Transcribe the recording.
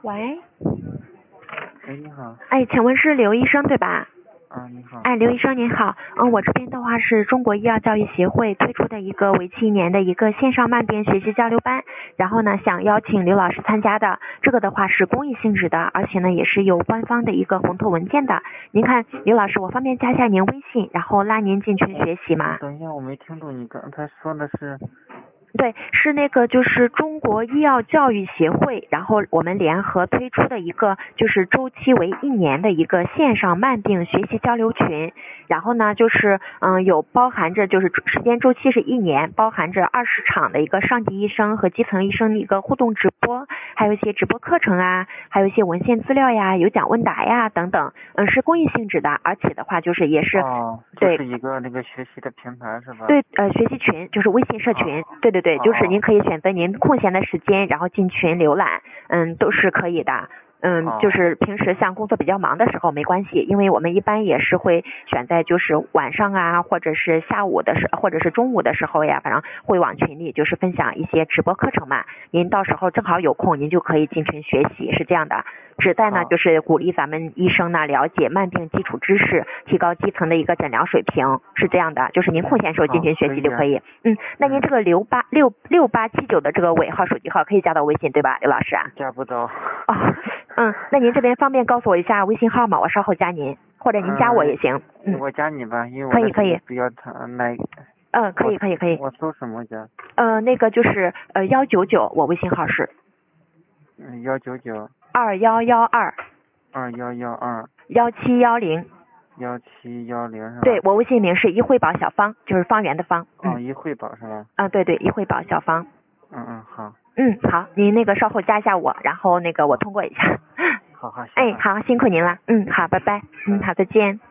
喂， 喂，你好。 哎，请问是刘医生对吧？ 你好。 哎，刘医生您好，我这边的话是中国医药教育协会推出的一个为期1年的一个线上慢病学习交流班，然后呢想邀请刘老师参加的，这个的话是公益性质的，而且呢也是有官方的一个红头文件的。您看刘老师，我方便加一下您微信，然后拉您进群学习吗？ 等一下，我没听懂你刚才说的是。 对，是那个就是中国医药教育协会，然后我们联合推出的一个就是周期为1年的一个线上慢病学习交流群，然后呢就是有包含着就是时间周期是1年，包含着20场的一个上级医生和基层医生的一个互动直播，还有一些直播课程啊，还有一些文献资料呀，有奖问答呀等等，是公益性质的，而且的话就是也是对， 就是一个那个学习的平台是吧？ 对，学习群就是微信社群，对，就是您可以选择您空闲的时间，然后进群浏览，都是可以的。就是平时像工作比较忙的时候没关系，因为我们一般也是会选在就是晚上啊，或者是下午的或者是中午的时候呀，反正会往群里就是分享一些直播课程嘛。您到时候正好有空，您就可以进群学习，是这样的。旨在呢就是鼓励咱们医生呢了解慢病基础知识，提高基层的一个诊疗水平，是这样的。就是您空闲时候进群学习就可以。那您这个6879的这个尾号手机号可以加到微信对吧，刘老师啊？ 加不到。 那您这边方便告诉我一下微信号吗？我稍后加您，或者您加我也行。 我加你吧，因为可以比较长来。 可以。 我搜什么加？ 那个就是199，我微信号是。 199。 2112。 2112。 1710。 1710是吧？ 对，我微信名是一惠宝小芳，就是方圆的芳。 一惠宝是吧？ 对，一惠宝小芳。 好。 好，您那个稍后加一下我，然后那个我通过一下。 好。 好，辛苦您了。好，拜拜。好，再见。